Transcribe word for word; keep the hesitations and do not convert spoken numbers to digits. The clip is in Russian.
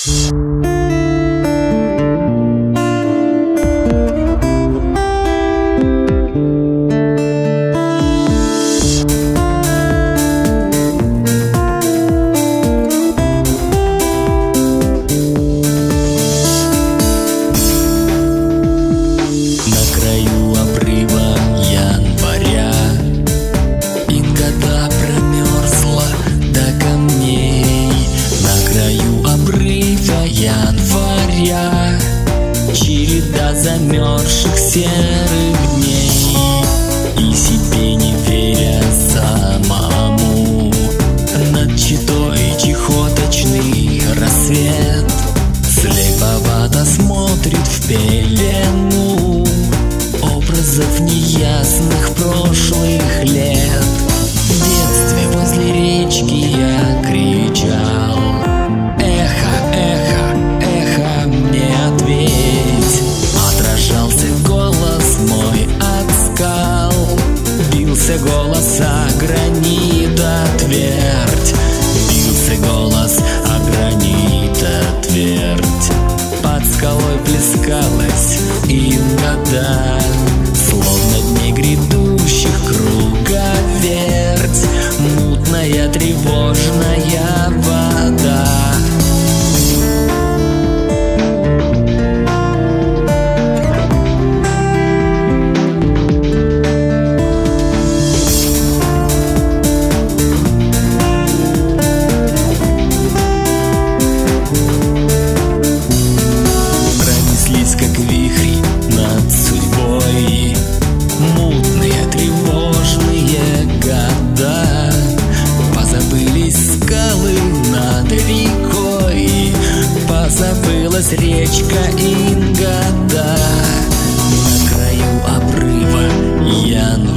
Января, череда замерзших серых дней, и себе не веря самому, над Читой чехоточный рассвет слеповато смотрит в пелену образов неясных прошлых лет. В детстве возле речки я кричал: эхо, эхо, эхо, мне ответь. Отражался голос мой от скал, бился голос о гранита твердь, бился голос о гранита твердь. Под скалой плескалась Инга, словно дней грядущих круговерть, мутная тревожная вода. Как вихри над судьбой, мутные тревожные года. Позабылись скалы над рекой, позабылась речка Ингода. На краю обрыва Января